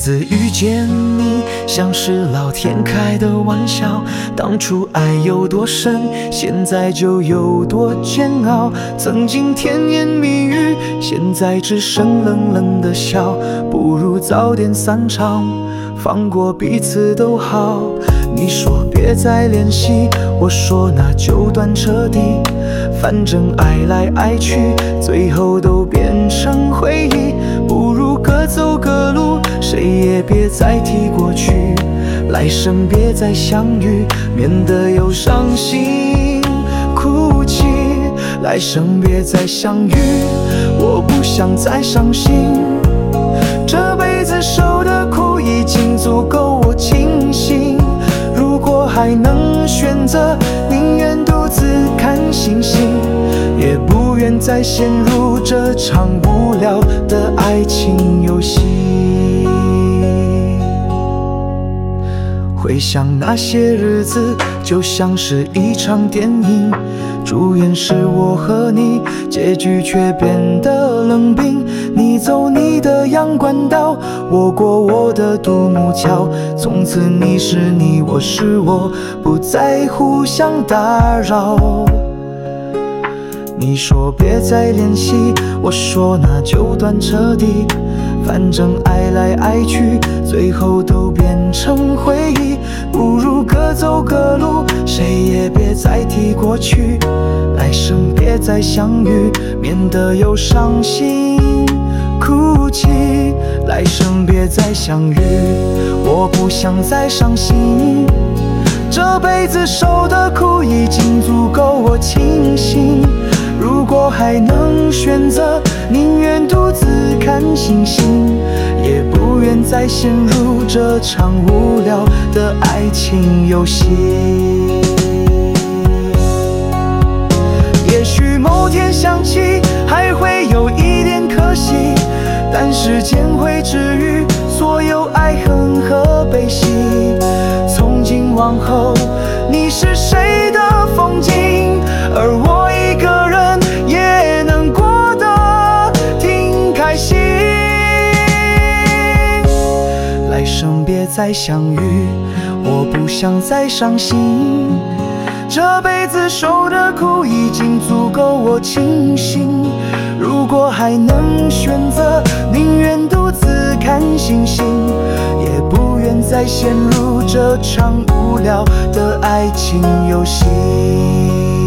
子遇见你，像是老天开的玩笑。当初爱有多深，现在就有多煎熬。曾经甜言蜜语，现在只剩冷冷的笑。不如早点散场，放过彼此都好。你说别再联系，我说那就断彻底。反正爱来爱去，最后都变成回忆。不如各走各路，谁也别再提过去。来生别再相遇，免得又伤心哭泣。来生别再相遇，我不想再伤心。这辈子受的苦已经足够我清醒。如果还能选择，宁愿独自看星星，也不愿再陷入这场无聊的爱情游戏。回想那些日子，就像是一场电影，主演是我和你，结局却变得冷冰。你走你的阳关道，我过我的独木桥。从此你是你，我是我，不再互相打扰。你说别再联系，我说那就断彻底。反正爱来爱去，最后都变成回忆。不如各走各路，谁也别再提过去。来生别再相遇，免得又伤心哭泣。来生别再相遇，我不想再伤心。这辈子受的苦已经足够我清醒。如果还能选择，宁愿独自看星星，也不愿再陷入这场无聊的爱情游戏。也许某天想起，还会有一点可惜，但时间会治愈所有爱恨和悲喜。从今往后，你是谁的风景，而我一个人也能过得挺开心。来生别再相遇，我不想再伤心。这辈子受的苦已经足够我清醒。如果还能选择，宁愿独自看星星，也不愿再陷入这场无聊的爱情游戏。